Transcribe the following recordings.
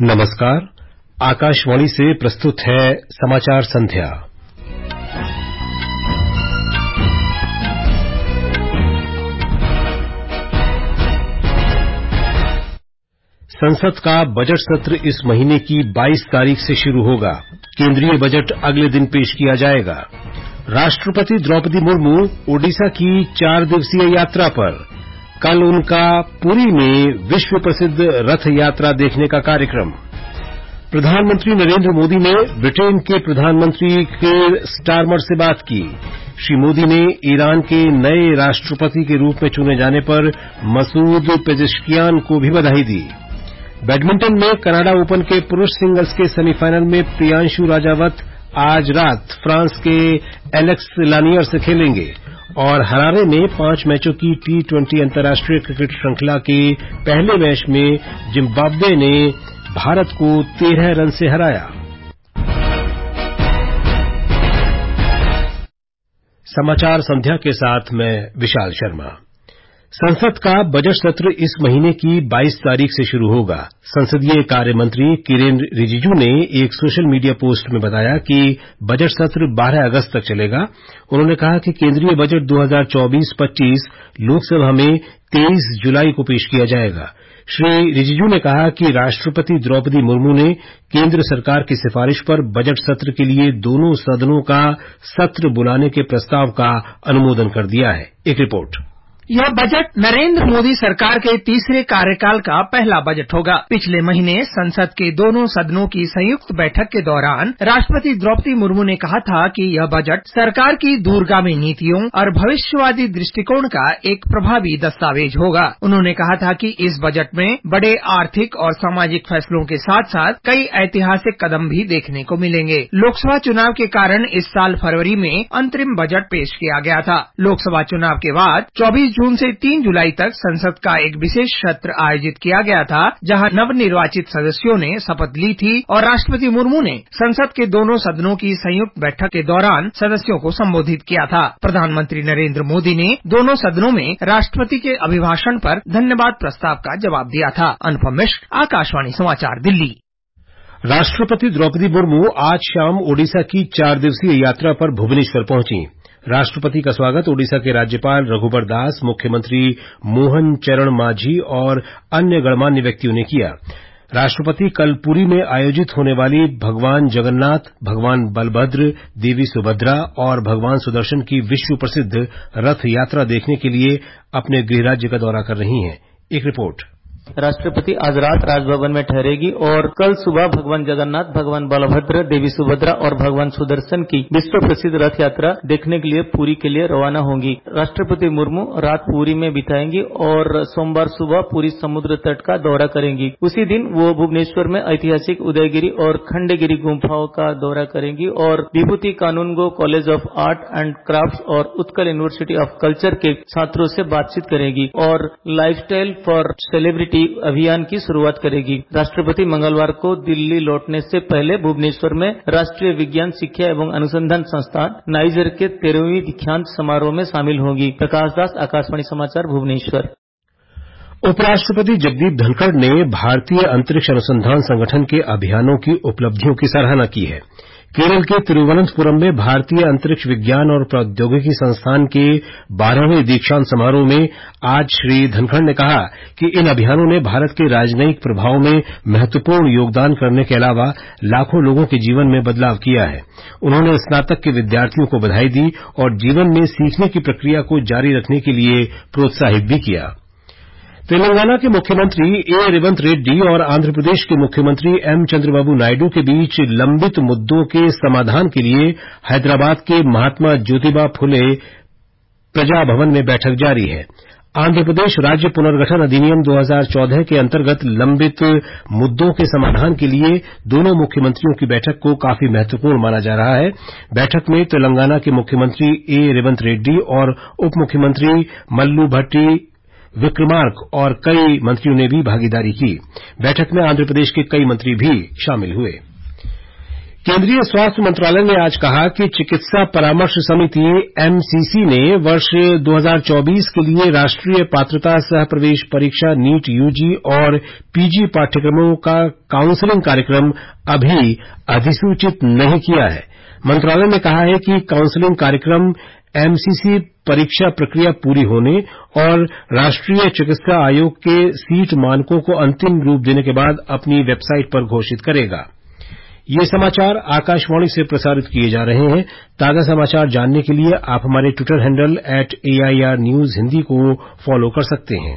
नमस्कार। आकाशवाणी से प्रस्तुत है समाचार संध्या। संसद का बजट सत्र इस महीने की 22 तारीख से शुरू होगा। केंद्रीय बजट अगले दिन पेश किया जाएगा। राष्ट्रपति द्रौपदी मुर्मू ओडिशा की 4 दिवसीय यात्रा पर। कल उनका पुरी में विश्व प्रसिद्ध रथ यात्रा देखने का कार्यक्रम। प्रधानमंत्री नरेंद्र मोदी ने ब्रिटेन के प्रधानमंत्री कीर स्टारमर से बात की। श्री मोदी ने ईरान के नए राष्ट्रपति के रूप में चुने जाने पर मसूद पेजेश्कियान को भी बधाई दी। बैडमिंटन में कनाडा ओपन के पुरुष सिंगल्स के सेमीफाइनल में प्रियांशु राजावत आज रात फ्रांस के एलेक्स लानियर से खेलेंगे और हरारे में 5 मैचों की T20 अंतर्राष्ट्रीय क्रिकेट श्रृंखला के पहले मैच में जिम्बाब्वे ने भारत को 13 रन से हराया। समाचार संध्या के साथ मैं विशाल शर्मा। संसद का बजट सत्र इस महीने की 22 तारीख से शुरू होगा। संसदीय कार्य मंत्री किरेन रिजिजू ने एक सोशल मीडिया पोस्ट में बताया कि बजट सत्र 12 अगस्त तक चलेगा। उन्होंने कहा कि केंद्रीय बजट 2024-25 लोकसभा में 23 जुलाई को पेश किया जाएगा। श्री रिजिजू ने कहा कि राष्ट्रपति द्रौपदी मुर्मू ने केंद्र सरकार की सिफारिश पर बजट सत्र के लिए दोनों सदनों का सत्र बुलाने के प्रस्ताव का अनुमोदन कर दिया है। एक रिपोर्ट। यह बजट नरेंद्र मोदी सरकार के तीसरे कार्यकाल का पहला बजट होगा। पिछले महीने संसद के दोनों सदनों की संयुक्त बैठक के दौरान राष्ट्रपति द्रौपदी मुर्मू ने कहा था कि यह बजट सरकार की दूरगामी नीतियों और भविष्यवादी दृष्टिकोण का एक प्रभावी दस्तावेज होगा। उन्होंने कहा था कि इस बजट में बड़े आर्थिक और सामाजिक फैसलों के साथ साथ कई ऐतिहासिक कदम भी देखने को मिलेंगे। लोकसभा चुनाव के कारण इस साल फरवरी में अंतरिम बजट पेश किया गया था। लोकसभा चुनाव के बाद 24 जून से 3 जुलाई तक संसद का एक विशेष सत्र आयोजित किया गया था, जहां नवनिर्वाचित सदस्यों ने शपथ ली थी और राष्ट्रपति मुर्मू ने संसद के दोनों सदनों की संयुक्त बैठक के दौरान सदस्यों को संबोधित किया था। प्रधानमंत्री नरेंद्र मोदी ने दोनों सदनों में राष्ट्रपति के अभिभाषण पर धन्यवाद प्रस्ताव का जवाब दिया था। अनुपम मिश्र, आकाशवाणी समाचार, दिल्ली। राष्ट्रपति द्रौपदी मुर्मू आज शाम ओडिशा की 4 दिवसीय यात्रा पर भुवनेश्वर पहुंची। राष्ट्रपति का स्वागत ओडिशा के राज्यपाल रघुबर दास, मुख्यमंत्री मोहन चरण मांझी और अन्य गणमान्य व्यक्तियों ने किया। राष्ट्रपति कल पुरी में आयोजित होने वाली भगवान जगन्नाथ, भगवान बलभद्र, देवी सुभद्रा और भगवान सुदर्शन की विश्व प्रसिद्ध रथ यात्रा देखने के लिए अपने गृह राज्य का दौरा कर रही हैं। एक रिपोर्ट। राष्ट्रपति आज रात राजभवन में ठहरेगी और कल सुबह भगवान जगन्नाथ, भगवान बलभद्र, देवी सुभद्रा और भगवान सुदर्शन की विश्व प्रसिद्ध रथ यात्रा देखने के लिए पुरी के लिए रवाना होंगी। राष्ट्रपति मुर्मू रात पुरी में बिताएंगी और सोमवार सुबह पुरी समुद्र तट का दौरा करेंगी। उसी दिन वो भुवनेश्वर में ऐतिहासिक उदयगिरी और खंडगिरी गुम्फाओं का दौरा करेंगी और Vibhuti Kanungo college of art and crafts और उत्कल यूनिवर्सिटी ऑफ कल्चर के छात्रों से बातचीत करेगी और लाइफस्टाइल फॉर सेलिब्रिटी अभियान की शुरुआत करेगी। राष्ट्रपति मंगलवार को दिल्ली लौटने से पहले भुवनेश्वर में राष्ट्रीय विज्ञान शिक्षा एवं अनुसंधान संस्थान नाइजर के 13वीं दीक्षांत समारोह में शामिल होगी। प्रकाश दास, आकाशवाणी समाचार, भुवनेश्वर। उपराष्ट्रपति जगदीप धनखड़ ने भारतीय अंतरिक्ष अनुसंधान संगठन के अभियानों की उपलब्धियों की सराहना की है। केरल के तिरुवनंतपुरम में भारतीय अंतरिक्ष विज्ञान और प्रौद्योगिकी संस्थान के 12वें दीक्षांत समारोह में आज श्री धनखड़ ने कहा कि इन अभियानों ने भारत के राजनयिक प्रभाव में महत्वपूर्ण योगदान करने के अलावा लाखों लोगों के जीवन में बदलाव किया है। उन्होंने स्नातक के विद्यार्थियों को बधाई दी और जीवन में सीखने की प्रक्रिया को जारी रखने के लिए प्रोत्साहित भी किया। तेलंगाना के मुख्यमंत्री ए रेवंत रेड्डी और आंध्र प्रदेश के मुख्यमंत्री एम चंद्रबाबू नायडू के बीच लंबित मुद्दों के समाधान के लिए हैदराबाद के महात्मा ज्योतिबा फुले प्रजा भवन में बैठक जारी है। आंध्र प्रदेश राज्य पुनर्गठन अधिनियम 2014 के अंतर्गत लंबित मुद्दों के समाधान के लिए दोनों मुख्यमंत्रियों की बैठक को काफी महत्वपूर्ण माना जा रहा है। बैठक में तेलंगाना के मुख्यमंत्री ए रेवंत रेड्डी और उप मुख्यमंत्री मल्लू भट्टी विक्रमार्क और कई मंत्रियों ने भी भागीदारी की। बैठक में आंध्र प्रदेश के कई मंत्री भी शामिल हुए। केंद्रीय स्वास्थ्य मंत्रालय ने आज कहा कि चिकित्सा परामर्श समिति एमसीसी ने वर्ष 2024 के लिए राष्ट्रीय पात्रता सह प्रवेश परीक्षा नीट यूजी और पीजी पाठ्यक्रमों का काउंसलिंग कार्यक्रम अभी अधिसूचित नहीं किया है। मंत्रालय ने कहा है कि काउंसलिंग कार्यक्रम एमसीसी परीक्षा प्रक्रिया पूरी होने और राष्ट्रीय चिकित्सा आयोग के सीट मानकों को अंतिम रूप देने के बाद अपनी वेबसाइट पर घोषित करेगा। ये समाचार आकाशवाणी से प्रसारित किए जा रहे हैं। ताजा समाचार जानने के लिए आप हमारे Twitter handle @AIR News Hindi को फॉलो कर सकते हैं।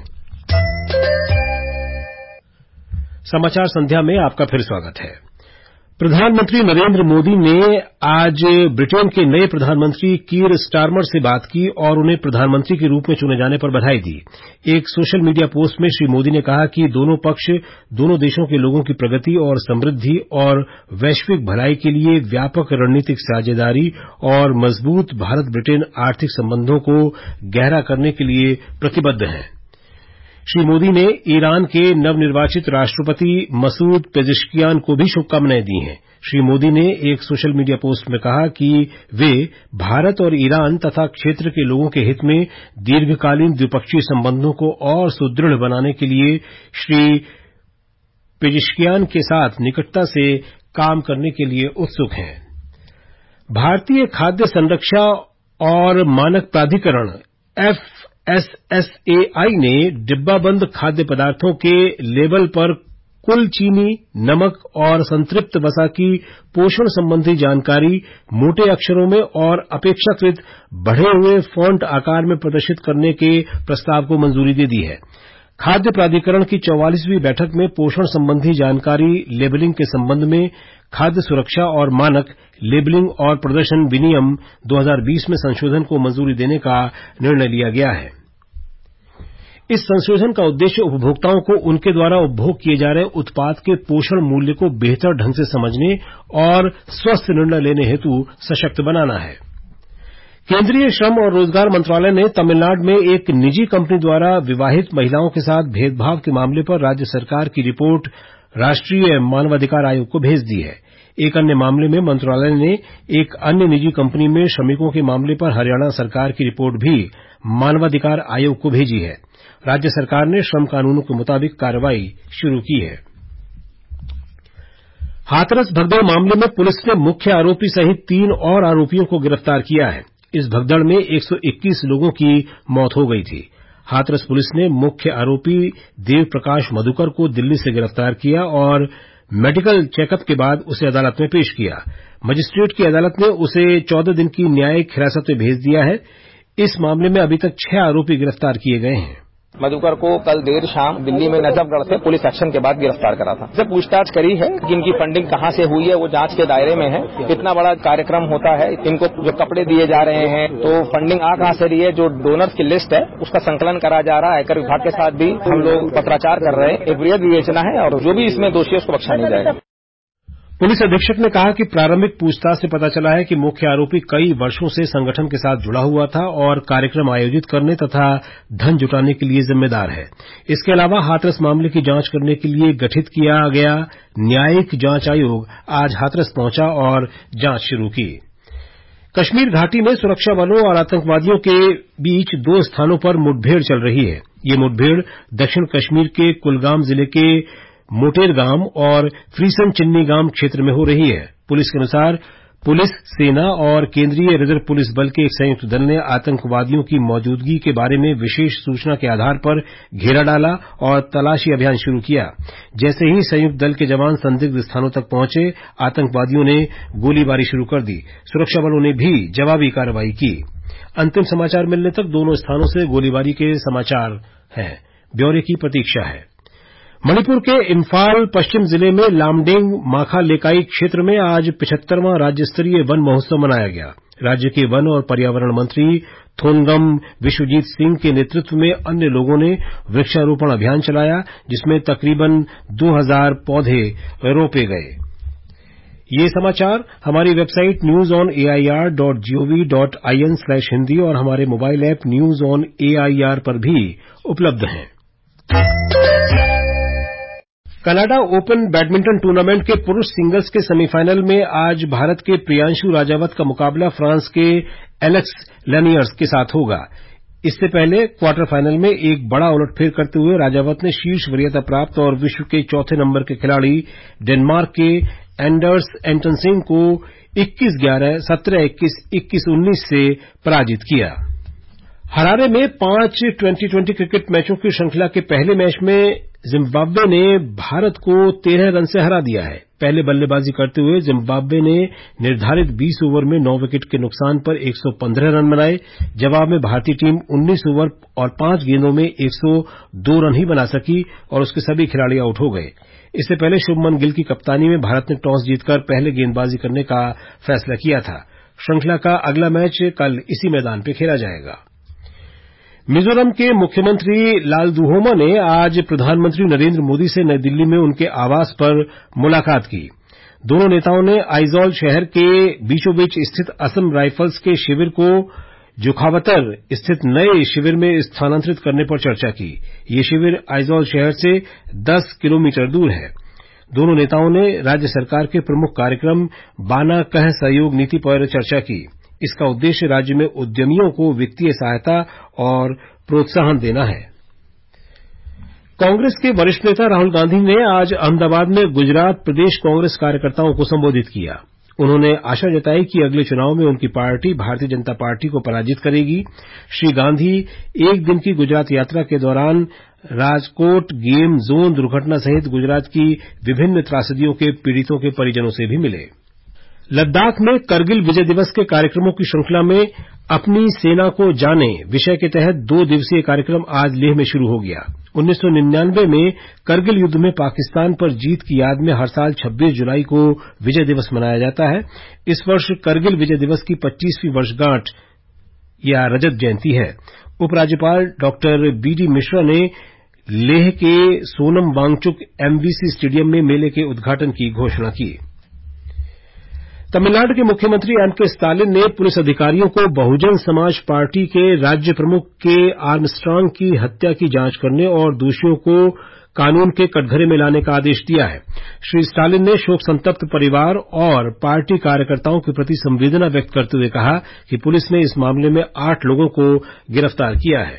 समाचार संध्या में आपका फिर स्वागत है। प्रधानमंत्री नरेंद्र मोदी ने आज ब्रिटेन के नए प्रधानमंत्री कीर स्टारमर से बात की और उन्हें प्रधानमंत्री के रूप में चुने जाने पर बधाई दी। एक सोशल मीडिया पोस्ट में श्री मोदी ने कहा कि दोनों पक्ष दोनों देशों के लोगों की प्रगति और समृद्धि और वैश्विक भलाई के लिए व्यापक रणनीतिक साझेदारी और मजबूत भारत ब्रिटेन आर्थिक संबंधों को गहरा करने के लिए प्रतिबद्ध हैं। श्री मोदी ने ईरान के नवनिर्वाचित राष्ट्रपति मसूद पेजेश्कियान को भी शुभकामनाएं दी हैं। श्री मोदी ने एक सोशल मीडिया पोस्ट में कहा कि वे भारत और ईरान तथा क्षेत्र के लोगों के हित में दीर्घकालीन द्विपक्षीय संबंधों को और सुदृढ़ बनाने के लिए श्री पेजेश्कियान के साथ निकटता से काम करने के लिए उत्सुक हैं। भारतीय खाद्य संरक्षा और मानक प्राधिकरण FSSAI ने डिब्बाबंद खाद्य पदार्थों के लेबल पर कुल चीनी, नमक और संतृप्त वसा की पोषण संबंधी जानकारी मोटे अक्षरों में और अपेक्षाकृत बढ़े हुए फॉन्ट आकार में प्रदर्शित करने के प्रस्ताव को मंजूरी दे दी है। खाद्य प्राधिकरण की 44वीं बैठक में पोषण संबंधी जानकारी लेबलिंग के संबंध में खाद्य सुरक्षा और मानक लेबलिंग और प्रदर्शन विनियम 2020 में संशोधन को मंजूरी देने का निर्णय लिया गया है। इस संशोधन का उद्देश्य उपभोक्ताओं को उनके द्वारा उपभोग किए जा रहे उत्पाद के पोषण मूल्य को बेहतर ढंग से समझने और स्वस्थ निर्णय लेने हेतु सशक्त बनाना है। केंद्रीय श्रम और रोजगार मंत्रालय ने तमिलनाडु में एक निजी कंपनी द्वारा विवाहित महिलाओं के साथ भेदभाव के मामले पर राज्य सरकार की रिपोर्ट राष्ट्रीय मानवाधिकार आयोग को भेज दी है। एक अन्य मामले में मंत्रालय ने एक अन्य निजी कंपनी में श्रमिकों के मामले पर हरियाणा सरकार की रिपोर्ट भी मानवाधिकार आयोग को भेजी है। राज्य सरकार ने श्रम कानूनों के मुताबिक कार्रवाई शुरू की है। हाथरस भगदड़ मामले में पुलिस ने मुख्य आरोपी सहित 3 और आरोपियों को गिरफ्तार किया है। इस भगदड़ में 121 लोगों की मौत हो गई थी। हाथरस पुलिस ने मुख्य आरोपी देव प्रकाश मधुकर को दिल्ली से गिरफ्तार किया और मेडिकल चेकअप के बाद उसे अदालत में पेश किया। मजिस्ट्रेट की अदालत ने उसे 14 दिन की न्यायिक हिरासत में भेज दिया है। इस मामले में अभी तक 6 आरोपी गिरफ्तार किए गए हैं। मधुकर को कल देर शाम दिल्ली में नजफगढ़ से पुलिस एक्शन के बाद गिरफ्तार करा था। इससे पूछताछ करी है कि इनकी फंडिंग कहां से हुई है, वो जांच के दायरे में है। इतना बड़ा कार्यक्रम होता है, इनको जो कपड़े दिए जा रहे हैं, तो फंडिंग कहां से रही है, जो डोनर्स की लिस्ट है उसका संकलन करा जा रहा है। आयकर विभाग के साथ भी हम लोग पत्राचार कर रहे हैं। एक वृहद विवेचना है और जो भी इसमें दोषी है उसको बख्शा नहीं जाएगा। पुलिस अधीक्षक ने कहा कि प्रारंभिक पूछताछ से पता चला है कि मुख्य आरोपी कई वर्षों से संगठन के साथ जुड़ा हुआ था और कार्यक्रम आयोजित करने तथा धन जुटाने के लिए जिम्मेदार है। इसके अलावा हाथरस मामले की जांच करने के लिए गठित किया गया न्यायिक जांच आयोग आज हाथरस पहुंचा और जांच शुरू की। कश्मीर घाटी में सुरक्षा बलों और आतंकवादियों के बीच 2 स्थानों पर मुठभेड़ चल रही है। ये मुठभेड़ दक्षिण कश्मीर के कुलगाम जिले के मोटेर गांव और फ्रीसन चिन्नी गांव क्षेत्र में हो रही है। पुलिस के अनुसार पुलिस, सेना और केंद्रीय रिजर्व पुलिस बल के एक संयुक्त दल ने आतंकवादियों की मौजूदगी के बारे में विशेष सूचना के आधार पर घेरा डाला और तलाशी अभियान शुरू किया। जैसे ही संयुक्त दल के जवान संदिग्ध स्थानों तक पहुंचे, आतंकवादियों ने गोलीबारी शुरू कर दी। सुरक्षा बलों ने भी जवाबी कार्रवाई की। अंतिम समाचार मिलने तक दोनों स्थानों से गोलीबारी के समाचार हैं। ब्यौरे की प्रतीक्षा है। मणिपुर के इम्फाल पश्चिम जिले में लामडेंग माखा लेकाई क्षेत्र में आज 75वां राज्य स्तरीय वन महोत्सव मनाया गया। राज्य के वन और पर्यावरण मंत्री थोनगम विश्वजीत सिंह के नेतृत्व में अन्य लोगों ने वृक्षारोपण अभियान चलाया, जिसमें तकरीबन 2000 पौधे रोपे गए। ये समाचार हमारी वेबसाइट newsonair.gov.in/hindi और हमारे mobile app news on AIR पर भी उपलब्ध हैं। कनाडा ओपन बैडमिंटन टूर्नामेंट के पुरुष सिंगल्स के सेमीफाइनल में आज भारत के प्रियांशु राजावत का मुकाबला फ्रांस के एलेक्स लैनियर्स के साथ होगा। इससे पहले क्वार्टर फाइनल में एक बड़ा उलटफेर करते हुए राजावत ने शीर्ष वरीयता प्राप्त और विश्व के चौथे नंबर के खिलाड़ी डेनमार्क के एंडर्स एंटनसेन को 21-11, 17-21, 21-19 से पराजित किया। हरारे में 5 2020 क्रिकेट मैचों की श्रृंखला के पहले मैच में जिम्बाब्वे ने भारत को 13 रन से हरा दिया है। पहले बल्लेबाजी करते हुए जिम्बाब्वे ने निर्धारित 20 ओवर में 9 विकेट के नुकसान पर 115 रन बनाए। जवाब में भारतीय टीम 19 ओवर और 5 गेंदों में 102 रन ही बना सकी और उसके सभी खिलाड़ी आउट हो गए। इससे पहले शुभमन गिल की कप्तानी में भारत ने टॉस जीतकर पहले गेंदबाजी करने का फैसला किया था। श्रृंखला का अगला मैच कल इसी मैदान पर खेला जाएगा। मिजोरम के मुख्यमंत्री लालदुहोमा ने आज प्रधानमंत्री नरेंद्र मोदी से नई दिल्ली में उनके आवास पर मुलाकात की। दोनों नेताओं ने आइजॉल शहर के बीचों बीच स्थित असम राइफल्स के शिविर को जोखावतर स्थित नए शिविर में स्थानांतरित करने पर चर्चा की। ये शिविर आइजॉल शहर से 10 किलोमीटर दूर है। दोनों नेताओं ने राज्य सरकार के प्रमुख कार्यक्रम बाना कह सहयोग नीति पर चर्चा की। इसका उद्देश्य राज्य में उद्यमियों को वित्तीय सहायता और प्रोत्साहन देना है। कांग्रेस के वरिष्ठ नेता राहुल गांधी ने आज अहमदाबाद में गुजरात प्रदेश कांग्रेस कार्यकर्ताओं को संबोधित किया। उन्होंने आशा जताई कि अगले चुनाव में उनकी पार्टी भारतीय जनता पार्टी को पराजित करेगी। श्री गांधी एक दिन की गुजरात यात्रा के दौरान राजकोट गेम जोन दुर्घटना सहित गुजरात की विभिन्न त्रासदियों के पीड़ितों के परिजनों से भी मिले। लद्दाख में करगिल विजय दिवस के कार्यक्रमों की श्रृंखला में अपनी सेना को जाने विषय के तहत 2 दिवसीय कार्यक्रम आज लेह में शुरू हो गया। 1999 में करगिल युद्ध में पाकिस्तान पर जीत की याद में हर साल 26 जुलाई को विजय दिवस मनाया जाता है। इस वर्ष करगिल विजय दिवस की 25वीं वर्षगांठ या रजत जयंती है। उपराज्यपाल डॉक्टर बीडी मिश्रा ने लेह के सोनम वांगचुक एमवीसी स्टेडियम में मेले के उद्घाटन की घोषणा की। तमिलनाडु के मुख्यमंत्री एमके स्टालिन ने पुलिस अधिकारियों को बहुजन समाज पार्टी के राज्य प्रमुख के आर्मस्ट्रांग की हत्या की जांच करने और दोषियों को कानून के कटघरे में लाने का आदेश दिया है। श्री स्टालिन ने शोक संतप्त परिवार और पार्टी कार्यकर्ताओं के प्रति संवेदना व्यक्त करते हुए कहा कि पुलिस ने इस मामले में 8 लोगों को गिरफ्तार किया है।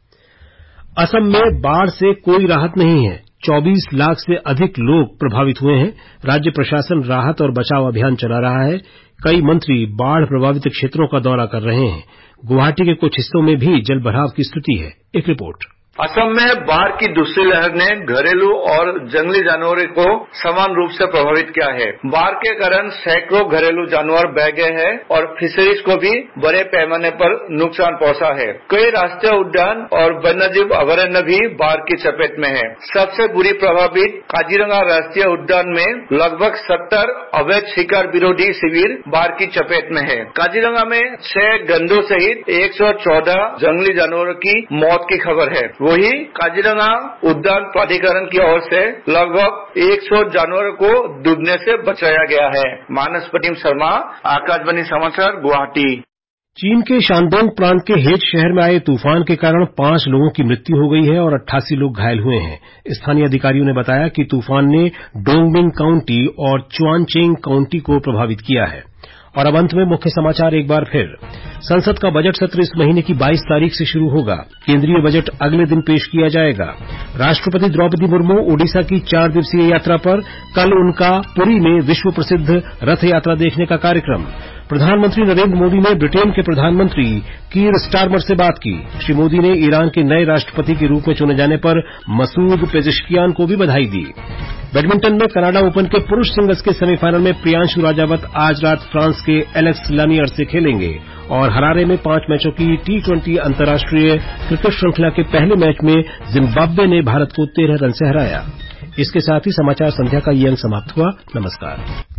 असम में बाढ़ से कोई राहत नहीं है। 24 लाख से अधिक लोग प्रभावित हुए हैं। राज्य प्रशासन राहत और बचाव अभियान चला रहा है। कई मंत्री बाढ़ प्रभावित क्षेत्रों का दौरा कर रहे हैं। गुवाहाटी के कुछ हिस्सों में भी जलभराव की स्थिति है। एक रिपोर्ट। असम में बाढ़ की दूसरी लहर ने घरेलू और जंगली जानवरों को समान रूप से प्रभावित किया है। बाढ़ के कारण सैकड़ों घरेलू जानवर बह गए हैं और फिशरीज को भी बड़े पैमाने पर नुकसान पहुंचा है। कई राष्ट्रीय उद्यान और वन्यजीव अभयारण्य भी बाढ़ की चपेट में है। सबसे बुरी प्रभावित काजीरंगा राष्ट्रीय उद्यान में लगभग 70 अवैध शिकार विरोधी शिविर बाढ़ की चपेट में है। काजीरंगा में 6 गंधों सहित 114 जंगली जानवरों की मौत की खबर है। वही काजीरंगा उद्यान प्राधिकरण की ओर से लगभग 100 जानवरों को डूबने से बचाया गया है। मानस प्रतिम शर्मा, आकाशवाणी समाचार, गुवाहाटी। चीन के शानडोंग प्रांत के हेट शहर में आए तूफान के कारण 5 लोगों की मृत्यु हो गई है और 88 लोग घायल हुए हैं। स्थानीय अधिकारियों ने बताया कि तूफान ने डोंगबिंग काउंटी और चुआनचेंग काउंटी को प्रभावित किया है। और अब अंत में मुख्य समाचार एक बार फिर। संसद का बजट सत्र इस महीने की 22 तारीख से शुरू होगा। केंद्रीय बजट अगले दिन पेश किया जाएगा। राष्ट्रपति द्रौपदी मुर्मू ओडिशा की 4 दिवसीय यात्रा पर। कल उनका पुरी में विश्व प्रसिद्ध रथ यात्रा देखने का कार्यक्रम। प्रधानमंत्री नरेंद्र मोदी ने ब्रिटेन के प्रधानमंत्री कीर स्टारमर से बात की। श्री मोदी ने ईरान के नए राष्ट्रपति के रूप में चुने जाने पर मसूद पेजेश्कियान को भी बधाई दी। बैडमिंटन में कनाडा ओपन के पुरुष सिंगल्स के सेमीफाइनल में प्रियांशु राजावत आज रात फ्रांस के एलेक्स लैनियर से खेलेंगे और हरारे में 5 मैचों की T20 अंतर्राष्ट्रीय क्रिकेट श्रृंखला के पहले मैच में जिम्बाब्वे ने भारत को 13 रन से हराया। इसके साथ ही समाचार संध्या का ये अंक समाप्त हुआ। नमस्कार।